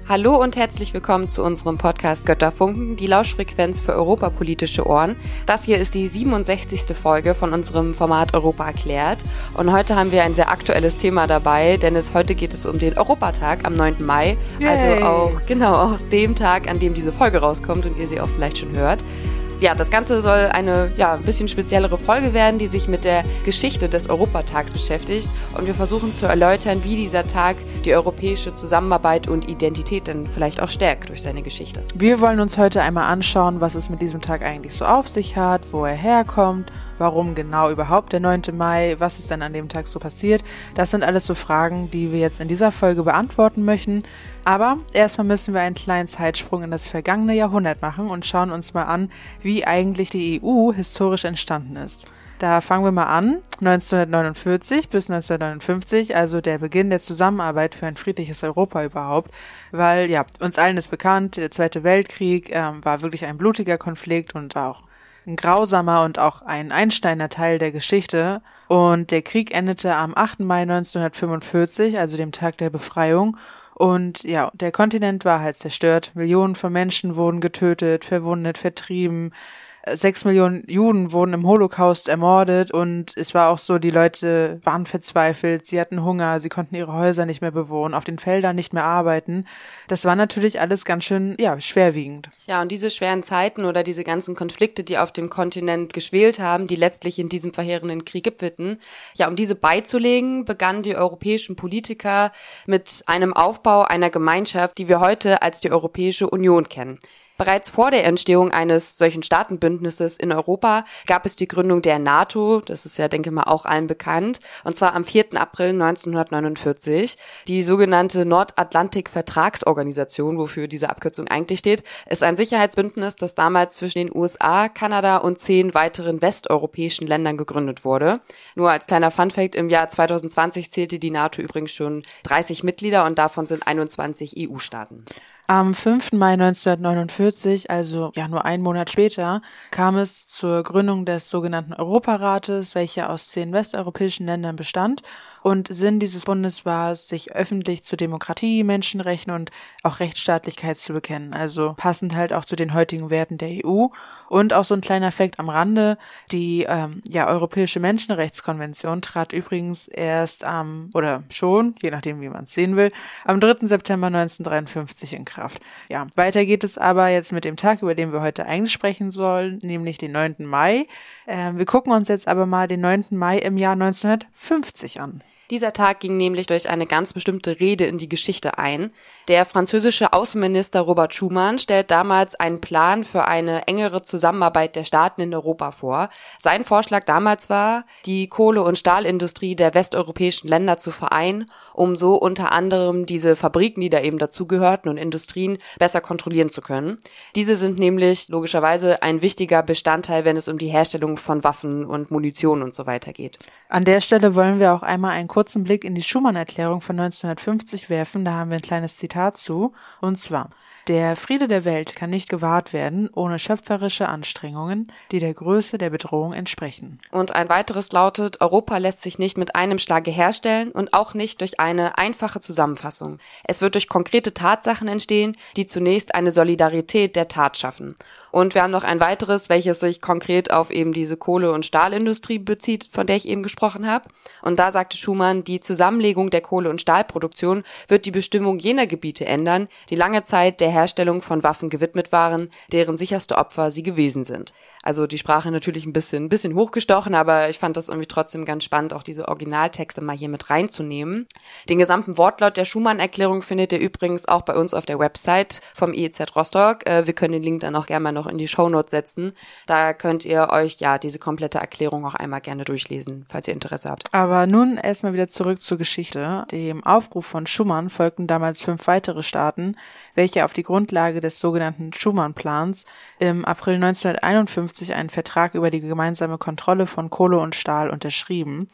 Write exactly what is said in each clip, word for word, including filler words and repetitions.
Hallo und herzlich willkommen zu unserem Podcast Götterfunken, die Lauschfrequenz für europapolitische Ohren. Das hier ist die siebenundsechzigste Folge von unserem Format Europa erklärt. Und heute haben wir ein sehr aktuelles Thema dabei, denn es, heute geht es um den Europatag am neunten Mai. Yay. Also auch genau auch dem Tag, an dem diese Folge rauskommt und ihr sie auch vielleicht schon hört. Ja, das Ganze soll eine ja, ein bisschen speziellere Folge werden, die sich mit der Geschichte des Europatags beschäftigt. Und wir versuchen zu erläutern, wie dieser Tag die europäische Zusammenarbeit und Identität dann vielleicht auch stärkt durch seine Geschichte. Wir wollen uns heute einmal anschauen, was es mit diesem Tag eigentlich so auf sich hat, wo er herkommt, warum genau überhaupt der neunte Mai, was ist denn an dem Tag so passiert. Das sind alles so Fragen, die wir jetzt in dieser Folge beantworten möchten. Aber erstmal müssen wir einen kleinen Zeitsprung in das vergangene Jahrhundert machen und schauen uns mal an, wie eigentlich die E U historisch entstanden ist. Da fangen wir mal an, neunzehnhundertneunundvierzig bis neunzehnhundertneunundfünfzig, also der Beginn der Zusammenarbeit für ein friedliches Europa überhaupt, weil ja, uns allen ist bekannt, der Zweite Weltkrieg äh, war wirklich ein blutiger Konflikt und war auch ein grausamer und auch ein einschneidender Teil der Geschichte. Und der Krieg endete am achten Mai neunzehnhundertfünfundvierzig, also dem Tag der Befreiung. Und ja, der Kontinent war halt zerstört. Millionen von Menschen wurden getötet, verwundet, vertrieben. Sechs Millionen Juden wurden im Holocaust ermordet und es war auch so, die Leute waren verzweifelt, sie hatten Hunger, sie konnten ihre Häuser nicht mehr bewohnen, auf den Feldern nicht mehr arbeiten. Das war natürlich alles ganz schön, ja, schwerwiegend. Ja, und diese schweren Zeiten oder diese ganzen Konflikte, die auf dem Kontinent geschwelt haben, die letztlich in diesem verheerenden Krieg gipfelten, ja, um diese beizulegen, begannen die europäischen Politiker mit einem Aufbau einer Gemeinschaft, die wir heute als die Europäische Union kennen. Bereits vor der Entstehung eines solchen Staatenbündnisses in Europa gab es die Gründung der NATO, das ist ja, denke ich mal, auch allen bekannt, und zwar am vierten April neunzehnhundertneunundvierzig. Die sogenannte Nordatlantik-Vertragsorganisation, wofür diese Abkürzung eigentlich steht, ist ein Sicherheitsbündnis, das damals zwischen den U S A, Kanada und zehn weiteren westeuropäischen Ländern gegründet wurde. Nur als kleiner Funfact, im Jahr zweitausendzwanzig zählte die NATO übrigens schon dreißig Mitglieder und davon sind einundzwanzig E U-Staaten. Am fünften Mai neunzehnhundertneunundvierzig, also ja nur einen Monat später, kam es zur Gründung des sogenannten Europarates, welcher aus zehn westeuropäischen Ländern bestand. Und Sinn dieses Bundes war es, sich öffentlich zur Demokratie, Menschenrechten und auch Rechtsstaatlichkeit zu bekennen. Also passend halt auch zu den heutigen Werten der E U. Und auch so ein kleiner Fakt am Rande, die ähm, ja Europäische Menschenrechtskonvention trat übrigens erst am, oder schon, je nachdem wie man es sehen will, am dritten September neunzehnhundertdreiundfünfzig in Kraft. Ja, weiter geht es aber jetzt mit dem Tag, über den wir heute eigentlich sprechen sollen, nämlich den neunten Mai. Äh, wir gucken uns jetzt aber mal den neunten Mai im Jahr neunzehnhundertfünfzig an. Dieser Tag ging nämlich durch eine ganz bestimmte Rede in die Geschichte ein. Der französische Außenminister Robert Schuman stellt damals einen Plan für eine engere Zusammenarbeit der Staaten in Europa vor. Sein Vorschlag damals war, die Kohle- und Stahlindustrie der westeuropäischen Länder zu vereinen, um so unter anderem diese Fabriken, die da eben dazugehörten und Industrien besser kontrollieren zu können. Diese sind nämlich logischerweise ein wichtiger Bestandteil, wenn es um die Herstellung von Waffen und Munition und so weiter geht. An der Stelle wollen wir auch einmal einen kurzen Blick in die Schuman-Erklärung von neunzehnhundertfünfzig werfen. Da haben wir ein kleines Zitat zu. Und zwar: Der Friede der Welt kann nicht gewahrt werden, ohne schöpferische Anstrengungen, die der Größe der Bedrohung entsprechen. Und ein weiteres lautet: Europa lässt sich nicht mit einem Schlage herstellen und auch nicht durch eine einfache Zusammenfassung. Es wird durch konkrete Tatsachen entstehen, die zunächst eine Solidarität der Tat schaffen. Und wir haben noch ein weiteres, welches sich konkret auf eben diese Kohle- und Stahlindustrie bezieht, von der ich eben gesprochen habe. Und da sagte Schuman, die Zusammenlegung der Kohle- und Stahlproduktion wird die Bestimmung jener Gebiete ändern, die lange Zeit der Herstellung von Waffen gewidmet waren, deren sicherste Opfer sie gewesen sind. Also die Sprache natürlich ein bisschen, ein bisschen hochgestochen, aber ich fand das irgendwie trotzdem ganz spannend, auch diese Originaltexte mal hier mit reinzunehmen. Den gesamten Wortlaut der Schuman-Erklärung findet ihr übrigens auch bei uns auf der Website vom I E Z Rostock. Wir können den Link dann auch gerne mal noch in die Shownotes setzen. Da könnt ihr euch ja diese komplette Erklärung auch einmal gerne durchlesen, falls ihr Interesse habt. Aber nun erstmal wieder zurück zur Geschichte. Dem Aufruf von Schuman folgten damals fünf weitere Staaten, welche auf die Grundlage des sogenannten Schuman-Plans im April neunzehnhunderteinundfünfzig einen Vertrag über die gemeinsame Kontrolle von Kohle und Stahl unterschrieben.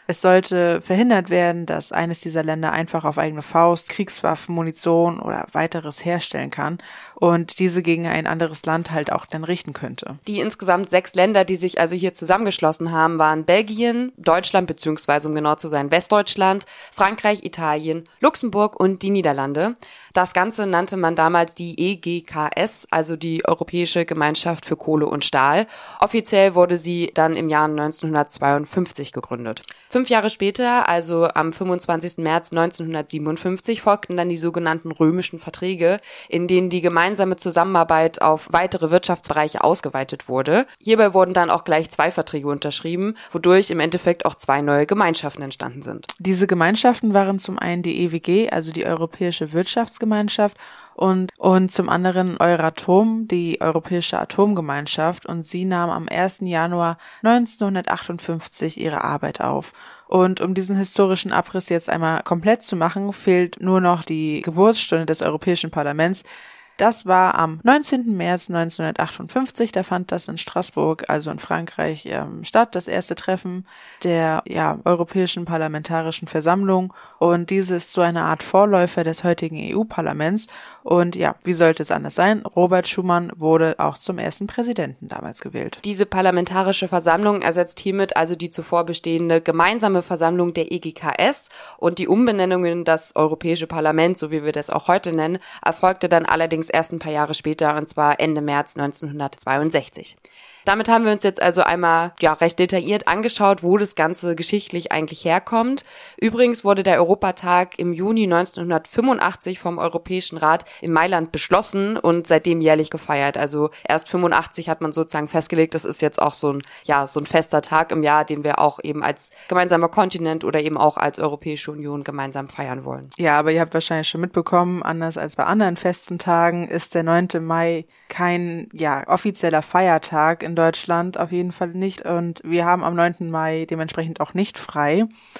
Es sollte verhindert werden, dass eines dieser Länder einfach auf eigene Faust Kriegswaffen, Munition oder weiteres herstellen kann und diese gegen ein anderes Land halt auch dann richten könnte. Die insgesamt sechs Länder, die sich also hier zusammengeschlossen haben, waren Belgien, Deutschland beziehungsweise um genau zu sein Westdeutschland, Frankreich, Italien, Luxemburg und die Niederlande. Das Ganze nannte man damals die E G K S, also die Europäische Gemeinschaft für Kohle und Stahl. Offiziell wurde sie dann im Jahr neunzehnhundertzweiundfünfzig gegründet. Fünf Jahre später, also am fünfundzwanzigsten März neunzehnhundertsiebenundfünfzig, folgten dann die sogenannten Römischen Verträge, in denen die gemeinsame Zusammenarbeit auf weitere Wirtschaftsbereiche ausgeweitet wurde. Hierbei wurden dann auch gleich zwei Verträge unterschrieben, wodurch im Endeffekt auch zwei neue Gemeinschaften entstanden sind. Diese Gemeinschaften waren zum einen die E W G, also die Europäische Wirtschaftsgemeinschaft, und, und zum anderen Euratom, die Europäische Atomgemeinschaft, und sie nahm am ersten Januar neunzehnhundertachtundfünfzig ihre Arbeit auf. Und um diesen historischen Abriss jetzt einmal komplett zu machen, fehlt nur noch die Geburtsstunde des Europäischen Parlaments. Das war am neunzehnten März neunzehnhundertachtundfünfzig, da fand das in Straßburg, also in Frankreich, ähm, statt, das erste Treffen der ja, Europäischen Parlamentarischen Versammlung, und diese ist so eine Art Vorläufer des heutigen E U-Parlaments, und ja, wie sollte es anders sein? Robert Schuman wurde auch zum ersten Präsidenten damals gewählt. Diese Parlamentarische Versammlung ersetzt hiermit also die zuvor bestehende gemeinsame Versammlung der E G K S, und die Umbenennung in das Europäische Parlament, so wie wir das auch heute nennen, erfolgte dann allerdings erst ein paar Jahre später, und zwar Ende März neunzehnhundertzweiundsechzig. Damit haben wir uns jetzt also einmal ja recht detailliert angeschaut, wo das Ganze geschichtlich eigentlich herkommt. Übrigens wurde der Europatag im Juni neunzehnhundertfünfundachtzig vom Europäischen Rat in Mailand beschlossen und seitdem jährlich gefeiert. Also erst fünfundachtzig hat man sozusagen festgelegt, das ist jetzt auch so ein ja so ein fester Tag im Jahr, den wir auch eben als gemeinsamer Kontinent oder eben auch als Europäische Union gemeinsam feiern wollen. Ja, aber ihr habt wahrscheinlich schon mitbekommen, anders als bei anderen festen Tagen ist der neunte Mai kein ja offizieller Feiertag in Deutschland, auf jeden Fall nicht, und wir haben am neunten Mai dementsprechend auch nicht frei.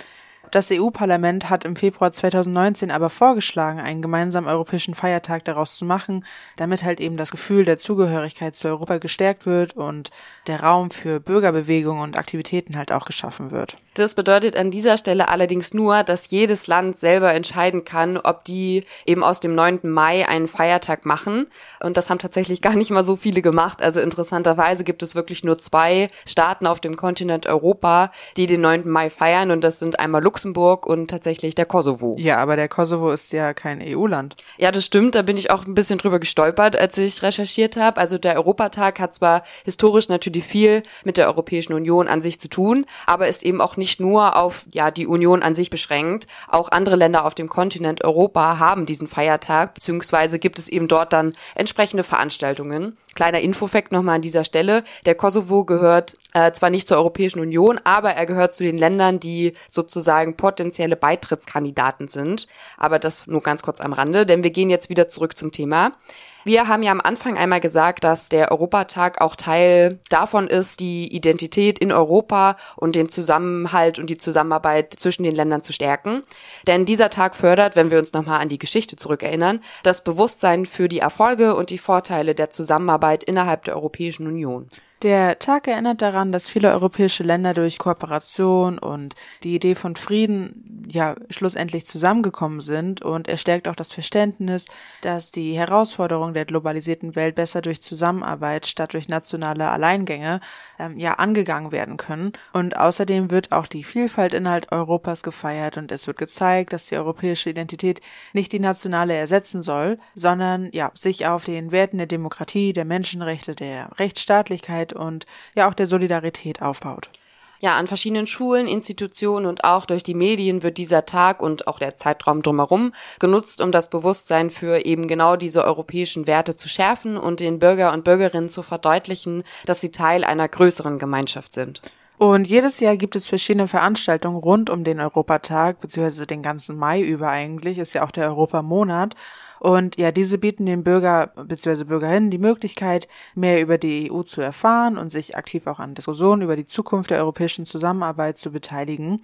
Das E U-Parlament hat im Februar zweitausendneunzehn aber vorgeschlagen, einen gemeinsamen europäischen Feiertag daraus zu machen, damit halt eben das Gefühl der Zugehörigkeit zu Europa gestärkt wird und der Raum für Bürgerbewegungen und Aktivitäten halt auch geschaffen wird. Das bedeutet an dieser Stelle allerdings nur, dass jedes Land selber entscheiden kann, ob die eben aus dem neunten Mai einen Feiertag machen. Und das haben tatsächlich gar nicht mal so viele gemacht. Also interessanterweise gibt es wirklich nur zwei Staaten auf dem Kontinent Europa, die den neunten Mai feiern. Und das sind einmal Luxemburg und tatsächlich der Kosovo. Ja, aber der Kosovo ist ja kein E U-Land. Ja, das stimmt. Da bin ich auch ein bisschen drüber gestolpert, als ich recherchiert habe. Also der Europatag hat zwar historisch natürlich viel mit der Europäischen Union an sich zu tun, aber ist eben auch nicht nur auf ja die Union an sich beschränkt. Auch andere Länder auf dem Kontinent Europa haben diesen Feiertag, beziehungsweise gibt es eben dort dann entsprechende Veranstaltungen. Kleiner Infofakt nochmal an dieser Stelle. Der Kosovo gehört äh, zwar nicht zur Europäischen Union, aber er gehört zu den Ländern, die sozusagen potenzielle Beitrittskandidaten sind. Aber das nur ganz kurz am Rande, denn wir gehen jetzt wieder zurück zum Thema. Wir haben ja am Anfang einmal gesagt, dass der Europatag auch Teil davon ist, die Identität in Europa und den Zusammenhalt und die Zusammenarbeit zwischen den Ländern zu stärken. Denn dieser Tag fördert, wenn wir uns nochmal an die Geschichte zurückerinnern, das Bewusstsein für die Erfolge und die Vorteile der Zusammenarbeit innerhalb der Europäischen Union. Der Tag erinnert daran, dass viele europäische Länder durch Kooperation und die Idee von Frieden ja schlussendlich zusammengekommen sind, und er stärkt auch das Verständnis, dass die Herausforderungen der globalisierten Welt besser durch Zusammenarbeit statt durch nationale Alleingänge ähm, ja angegangen werden können. Und außerdem wird auch die Vielfalt innerhalb Europas gefeiert, und es wird gezeigt, dass die europäische Identität nicht die nationale ersetzen soll, sondern ja sich auf den Werten der Demokratie, der Menschenrechte, der Rechtsstaatlichkeit und ja auch der Solidarität aufbaut. Ja, an verschiedenen Schulen, Institutionen und auch durch die Medien wird dieser Tag und auch der Zeitraum drumherum genutzt, um das Bewusstsein für eben genau diese europäischen Werte zu schärfen und den Bürger und Bürgerinnen zu verdeutlichen, dass sie Teil einer größeren Gemeinschaft sind. Und jedes Jahr gibt es verschiedene Veranstaltungen rund um den Europatag, beziehungsweise den ganzen Mai über eigentlich, ist ja auch der Europamonat. Und ja, diese bieten den Bürger bzw. Bürgerinnen die Möglichkeit, mehr über die E U zu erfahren und sich aktiv auch an Diskussionen über die Zukunft der europäischen Zusammenarbeit zu beteiligen.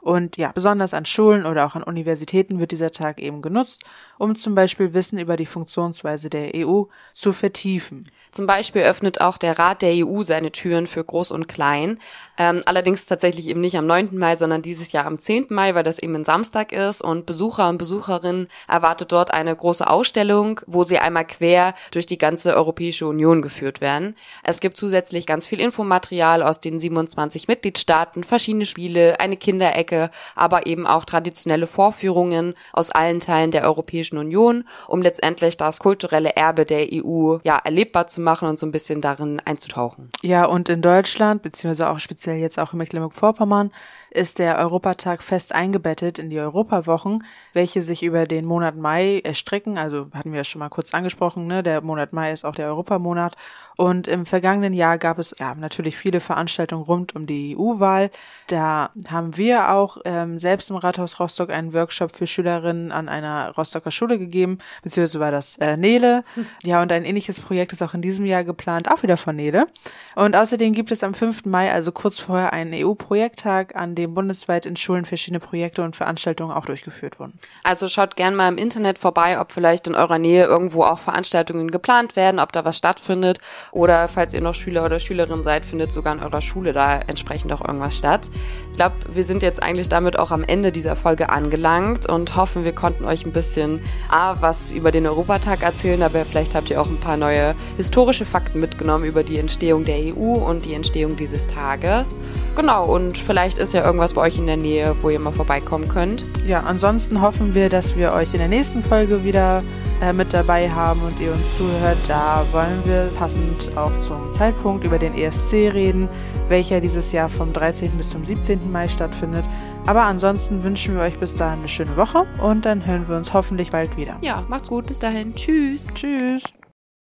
Und ja, besonders an Schulen oder auch an Universitäten wird dieser Tag eben genutzt, um zum Beispiel Wissen über die Funktionsweise der E U zu vertiefen. Zum Beispiel öffnet auch der Rat der E U seine Türen für Groß und Klein. Ähm, allerdings tatsächlich eben nicht am neunten Mai, sondern dieses Jahr am zehnten Mai, weil das eben ein Samstag ist. Und Besucher und Besucherinnen erwartet dort eine große Ausstellung, wo sie einmal quer durch die ganze Europäische Union geführt werden. Es gibt zusätzlich ganz viel Infomaterial aus den siebenundzwanzig Mitgliedstaaten, verschiedene Spiele, eine Kinderecke, aber eben auch traditionelle Vorführungen aus allen Teilen der Europäischen Union, um letztendlich das kulturelle Erbe der E U ja erlebbar zu machen und so ein bisschen darin einzutauchen. Ja, und in Deutschland, beziehungsweise auch speziell jetzt auch in Mecklenburg-Vorpommern, ist der Europatag fest eingebettet in die Europawochen, welche sich über den Monat Mai erstrecken. Also hatten wir ja schon mal kurz angesprochen, ne? Der Monat Mai ist auch der Europamonat. Und im vergangenen Jahr gab es ja natürlich viele Veranstaltungen rund um die E U-Wahl. Da haben wir auch ähm, selbst im Rathaus Rostock einen Workshop für Schülerinnen an einer Rostocker Schule gegeben, beziehungsweise war das äh, Nele. Ja, und ein ähnliches Projekt ist auch in diesem Jahr geplant, auch wieder von Nele. Und außerdem gibt es am fünften Mai, also kurz vorher, einen E U-Projekttag, an dem bundesweit in Schulen verschiedene Projekte und Veranstaltungen auch durchgeführt wurden. Also schaut gerne mal im Internet vorbei, ob vielleicht in eurer Nähe irgendwo auch Veranstaltungen geplant werden, ob da was stattfindet. Oder falls ihr noch Schüler oder Schülerin seid, findet sogar in eurer Schule da entsprechend auch irgendwas statt. Ich glaube, wir sind jetzt eigentlich damit auch am Ende dieser Folge angelangt und hoffen, wir konnten euch ein bisschen A, was über den Europatag erzählen, aber vielleicht habt ihr auch ein paar neue historische Fakten mitgenommen über die Entstehung der E U und die Entstehung dieses Tages. Genau, und vielleicht ist ja irgendwas bei euch in der Nähe, wo ihr mal vorbeikommen könnt. Ja, ansonsten hoffen wir, dass wir euch in der nächsten Folge wieder äh, mit dabei haben und ihr uns zuhört. Da wollen wir passend auch zum Zeitpunkt über den E S C reden, welcher dieses Jahr vom dreizehnten bis zum siebzehnten Mai stattfindet. Aber ansonsten wünschen wir euch bis dahin eine schöne Woche und dann hören wir uns hoffentlich bald wieder. Ja, macht's gut, bis dahin. Tschüss. Tschüss.